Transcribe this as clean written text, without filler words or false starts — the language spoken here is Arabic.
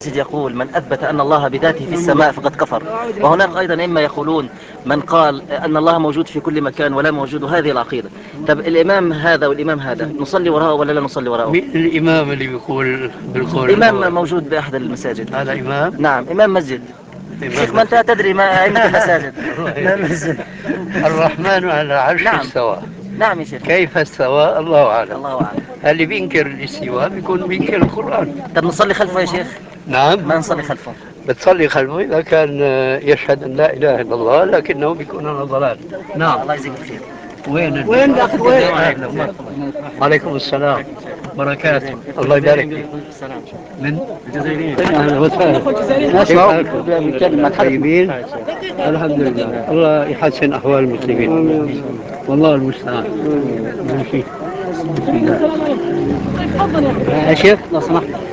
يقول من أثبت أن الله بذاته في السماء فقد كفر. وهناك أيضا إما يقولون من قال أن الله موجود في كل مكان ولا موجود، هذه العقيدة. طب الإمام هذا والإمام هذا نصلي وراءه ولا لا نصلي وراءه؟ مين الإمام اللي بيقول بالقول إمام الأول؟ موجود بأحد المساجد. هذا إمام؟ نعم إمام مسجد. إمام شيخ ما أنت مسجد. تدري ما أئمة المساجد. الله إمام يهديك. مسجد. الرحمن على العرش نعم. استوى. نعم يا شيخ. كيف استوى الله أعلم. الله أعلم. اللي بينكر الاستواء بيكون بينكر القرآن. طب نصلي خلفه يا شيخ؟ نعم. ما نصلي خلفه. بتصلي خلفه إذا كان يشهد أن لا إله إلا الله لكنه بيكون على ضلال. نعم. الله يجزيك الخير. وين داخل وين؟ عليكم السلام بركاته. الله يبارك فيك. من الجزائريين. اهلا وسهلا. اسمعوا بكلمة طيبين. الحمد لله. الله يحسن احوال المسلمين. والله المستعان. ماشي. يا شيخ لو سمحت.